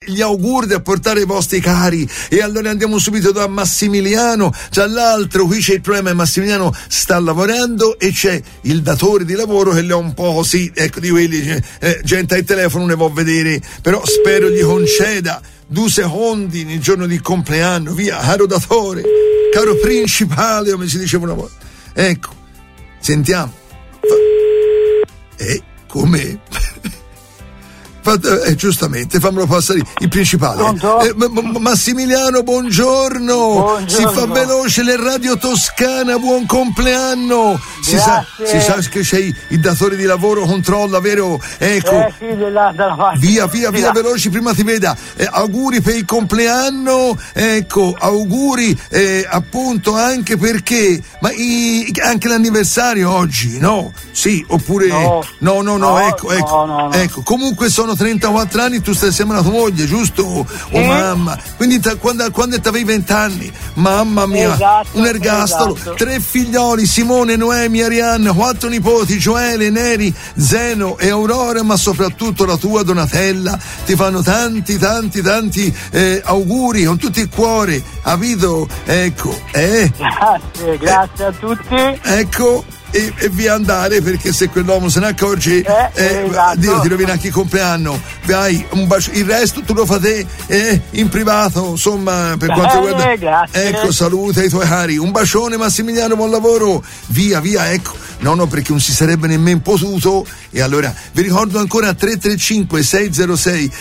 gli auguri a portare i vostri cari. E allora andiamo subito da Massimiliano. Tra l'altro qui c'è il problema, Massimiliano sta lavorando e c'è il datore di lavoro che le ha un po' così, ecco, di quelli, gente al telefono ne può vedere, però spero gli conceda 2 secondi nel giorno di compleanno. Via, caro datore, caro principale, come si diceva una volta. Ecco, sentiamo. Come? Giustamente, fammelo passare il principale. Massimiliano, buongiorno. Si fa veloce, le Radio Toscana, buon compleanno. Si sa che c'è il datore di lavoro, controlla, vero? Ecco. Via veloci, prima ti veda. Auguri per il compleanno, ecco, auguri appunto anche perché, ma anche l'anniversario oggi, no? Sì, oppure no, ecco, comunque sono 34 anni, tu stai assieme alla tua moglie, giusto? Oh mamma, quindi quando avevi 20 anni, mamma mia, esatto, un ergastolo, 3 figlioli, Simone, Noemi, Arianna, 4 nipoti, Gioele, Neri, Zeno e Aurora, ma soprattutto la tua Donatella, ti fanno tanti auguri con tutto il cuore, capito? Ecco, grazie a tutti. Ecco. E via andare, perché se quell'uomo se ne accorge esatto. Dio ti rovina anche il compleanno. Vai, un bacio, il resto tu lo fate in privato, insomma, per quanto riguarda. Grazie. Ecco, saluta i tuoi cari, un bacione Massimiliano, buon lavoro, via, ecco. No, perché non si sarebbe nemmeno potuto. E allora vi ricordo ancora 335 606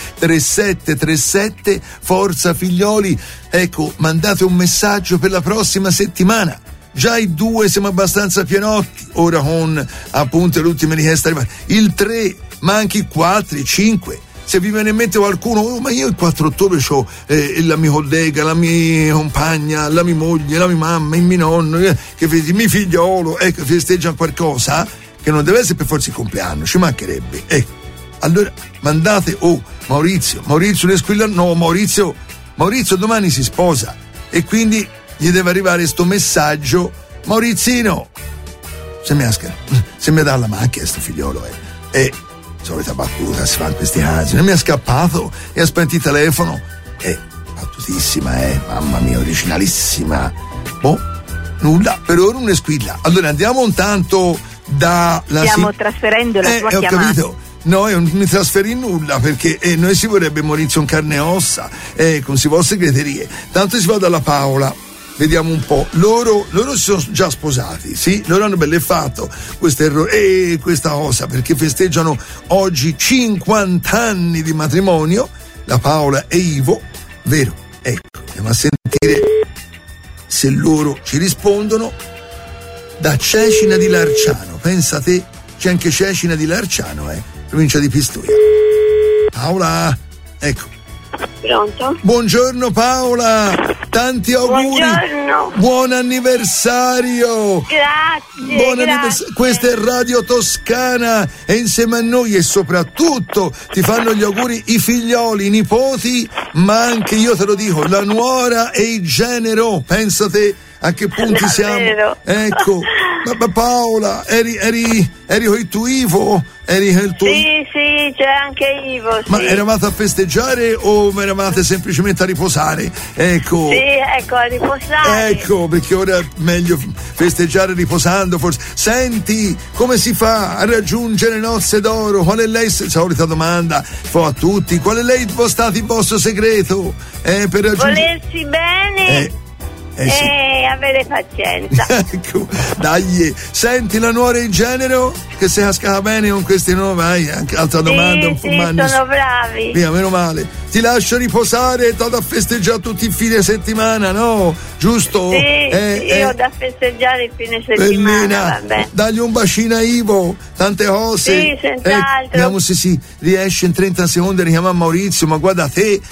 3737, forza figlioli, ecco, mandate un messaggio per la prossima settimana. Già i 2 siamo abbastanza pienotti, ora con appunto le ultime richieste arrivate. Il 3, ma anche il 4, il 5. Se vi viene in mente qualcuno, ma io il 4 ottobre ho la mia collega, la mia compagna, la mia moglie, la mia mamma, il mio nonno, il mio figliolo, ecco, festeggiano qualcosa che non deve essere per forza il compleanno, ci mancherebbe. Ecco, allora mandate, Maurizio ne squilla, no, Maurizio domani si sposa e quindi gli deve arrivare sto messaggio. Maurizino, se mi dà la macchina sto figliolo, solita battuta si fa in questi casi, non mi è scappato e ha spento il telefono, battutissima, mamma mia, originalissima. Nulla, per ora non ne squilla. Allora andiamo intanto stiamo trasferendo la tua chiamata. Ho capito. No, io non mi trasferì nulla perché noi si vorrebbe Maurizio in carne e ossa, con si vuole segreterie. Tanto si va dalla Paola. Vediamo un po', loro si sono già sposati, sì, loro hanno belle fatto questo errore e questa cosa, perché festeggiano oggi 50 anni di matrimonio, la Paola e Ivo, vero? Ecco, andiamo a sentire se loro ci rispondono. Da Cecina di Larciano, pensa te, c'è anche Cecina di Larciano, provincia di Pistoia. Paola, ecco. Pronto? Buongiorno Paola, tanti auguri. Buongiorno. Buon anniversario. Grazie. Buon anniversario. Questa è Radio Toscana e insieme a noi e soprattutto ti fanno gli auguri i figlioli, i nipoti, ma anche, io te lo dico, la nuora e il genero. Pensa te a che punti siamo. Ecco. Ma Paola, eri con il tuo Ivo? Eri con il tuo... Sì, c'è anche Ivo, sì. Ma eravate a festeggiare o eravate semplicemente a riposare? Ecco. Sì, ecco, a riposare. Ecco, perché ora è meglio festeggiare riposando, forse. Senti, come si fa a raggiungere le nozze d'oro? Qual è lei, solita domanda, a tutti, qual è lei stato il vostro segreto? Per raggiungere... Volersi bene... Sì. E avere pazienza. Ecco, dai, senti la nuora in genero che si casca bene con questi vai, anche altra domanda. Sì, sono bravi. Via, meno male. Ti lascio riposare e vado a festeggiare tutti i fine settimana, no? Giusto? Sì, io ho da festeggiare il fine settimana, vabbè. Dagli un bacino a Ivo, tante cose. Sì, senz'altro. Vediamo se si riesce in 30 secondi a richiamare Maurizio, ma guarda te,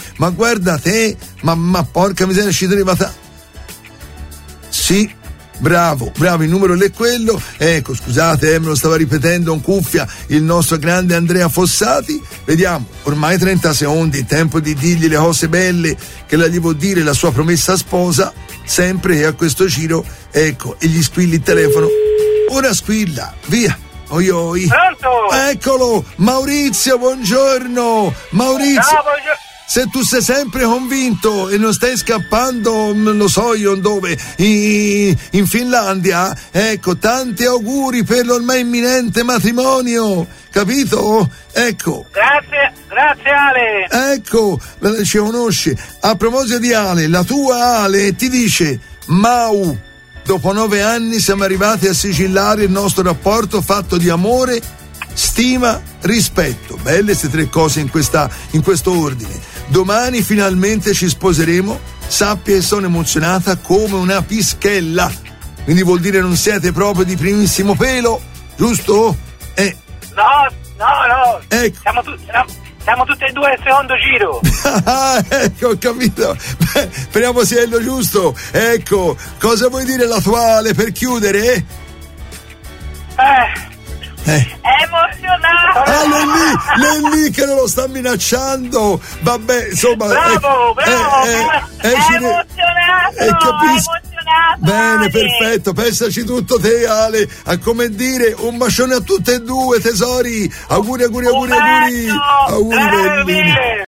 ma porca miseria, ci arrivata. Sì, bravo, il numero è quello. Ecco, scusate, me lo stava ripetendo in cuffia il nostro grande Andrea Fossati. Vediamo, ormai 30 secondi, tempo di dirgli le cose belle che la gli vuol dire la sua promessa sposa, sempre che a questo giro, ecco, e gli squilli il telefono. Ora squilla, via. Oi. Pronto? Eccolo, Maurizio, buongiorno. Maurizio. Ciao, se tu sei sempre convinto e non stai scappando, non lo so io dove, in Finlandia, ecco, tanti auguri per l'ormai imminente matrimonio, capito? Ecco. Grazie Ale. Ecco, ci conosci. A proposito di Ale, la tua Ale ti dice: Mau, dopo 9 anni siamo arrivati a sigillare il nostro rapporto fatto di amore, stima, rispetto. Belle queste 3 cose in questo ordine. Domani finalmente ci sposeremo. Sappia che sono emozionata come una pischella. Quindi vuol dire non siete proprio di primissimo pelo, giusto? No. Ecco. Siamo tutti e 2 al secondo giro. Ecco, ho capito. Beh, speriamo sia il giusto. Ecco, cosa vuoi dire l'attuale per chiudere? È emozionato. Lei lì che non lo sta minacciando. Vabbè, insomma. Bravo. È emozionato. Capisco. Bene, Ale. perfetto, pensaci tutto te Ale, a come dire, un bacione a tutte e 2 tesori, auguri Un bacio. bellini.